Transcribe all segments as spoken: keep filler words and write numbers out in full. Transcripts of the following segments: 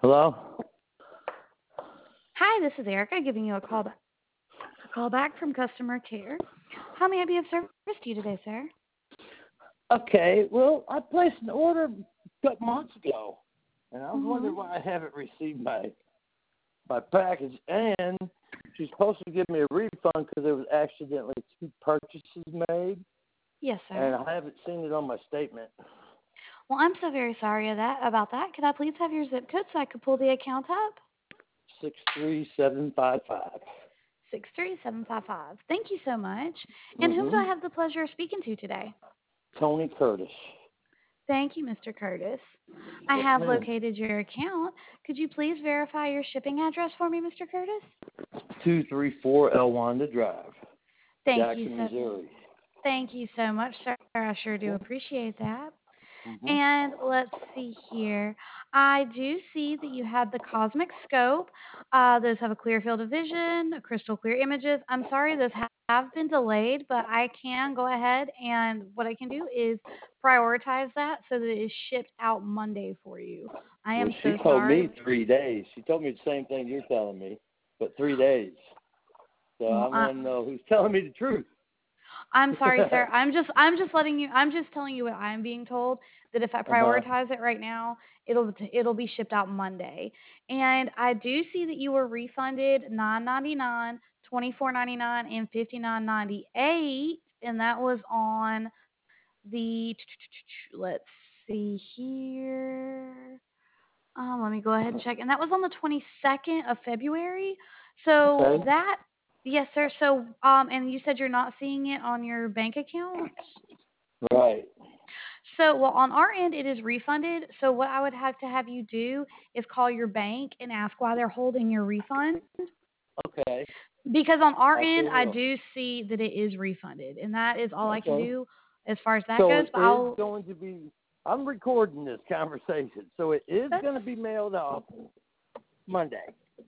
Hello? Hi, this is Erica giving you a call back, a call back from customer care. How may I be of service to you today, sir? Okay, well, I placed an order a couple months ago, and I was Mm-hmm. wondering why I haven't received my my package. And she's supposed to give me a refund because there was accidentally two purchases made, Yes, sir. and I haven't seen it on my statement. Well, I'm so very sorry of that, about that. Could I please have your zip code so I could pull the account up? Six three seven five five. six three seven five five. Thank you so much. And whom do Mm-hmm. I have the pleasure of speaking to today? Tony Curtis. Thank you, Mister Curtis. I Yes, have ma'am. located your account. Could you please verify your shipping address for me, Mister Curtis? Two three four Elwanda Drive, Thank you Jackson, so Missouri. thank you so much, sir. I sure do appreciate that. Mm-hmm. And let's see here. I do see that you have the Cosmic Scope. Uh, those have a clear field of vision, crystal clear images. I'm sorry those ha- have been delayed, but I can go ahead and what I can do is prioritize that so that it is shipped out Monday for you. I Well, am she so told sorry. me three days. She told me the same thing you're telling me, but three days. So I Well, I, want to know who's telling me the truth. I'm sorry, sir. I'm just I'm just letting you I'm just telling you what I'm being told that if I Uh-huh. prioritize it right now, it'll it'll be shipped out Monday. And I do see that you were refunded nine ninety-nine, twenty-four ninety-nine and fifty-nine ninety-eight, and that was on the let's see here. Um, let me go ahead and check. And that was on the twenty-second of February. So Okay. that, yes, sir. So, um, and you said you're not seeing it on your bank account? Right. So, well, on our end, it is refunded. So, what I would have to have you do is call your bank and ask why they're holding your refund. Okay. Because on our I end, sure I will. do see that it is refunded, and that is all I can Okay. do as far as that So goes. it But is I'll, going to be, I'm recording this conversation, so it is that's going to be mailed off Monday.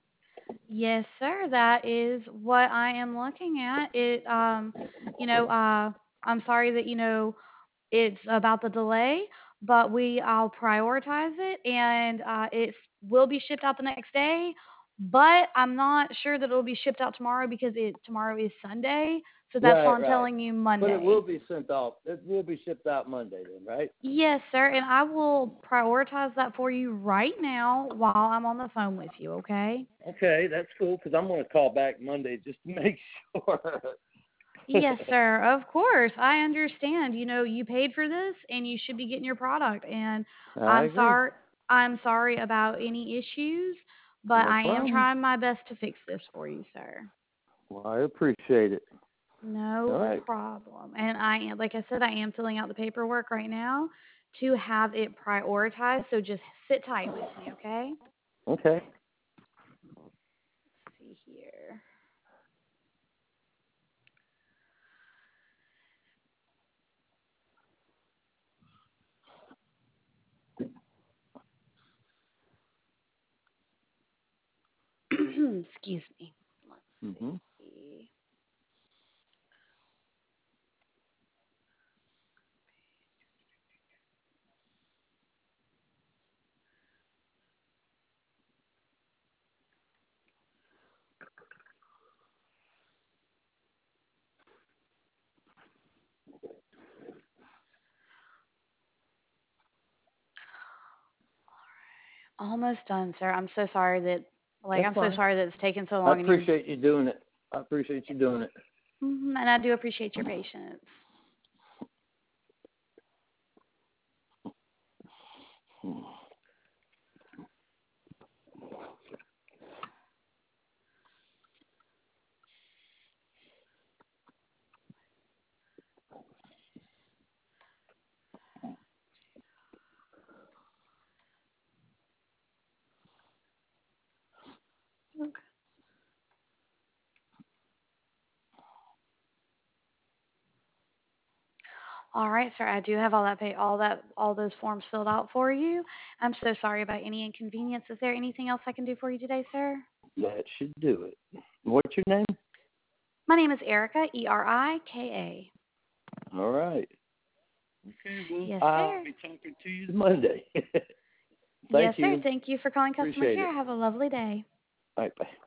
Yes, sir. That is what I am looking at. It, um, you know, uh, I'm sorry that you know it's about the delay, but we I'll prioritize it, and uh, it will be shipped out the next day. But I'm not sure that it'll be shipped out tomorrow because it tomorrow is Sunday, so that's why Right, I'm right. telling you But it will Monday. be sent off. It will be shipped out Monday then, right? Yes, sir, and I will prioritize that for you right now while I'm on the phone with you. Okay? Okay, that's cool because I'm going to call back Monday just to make sure. Yes, sir. Of course. I understand. You know, you paid for this and you should be getting your product. And I I'm agree. sorry I'm sorry about any issues, but No I am problem. trying my best to fix this for you, sir. Well, I appreciate it. All No right. problem. And I am like I said, I am filling out the paperwork right now to have it prioritized. So just sit tight with me, okay? Okay. Let's see here. Excuse me. Let's Mm-hmm. see. Almost done, sir. I'm so sorry that, like, That's I'm so fine. sorry that it's taken so I long, and you're, appreciate you doing it. I appreciate you doing it. mhm, and I do appreciate your patience. Okay. All right, sir. I do have all that pay, all that, all those forms filled out for you. I'm so sorry about any inconvenience. Is there anything else I can do for you today, sir? That should do it. What's your name? My name is Erica, E R I K All right. Okay, A. well, Yes, I'll sir. be talking to you Monday. Thank yes, you. sir. Thank you for calling customer Appreciate care. it. Have a lovely day. All right, bye.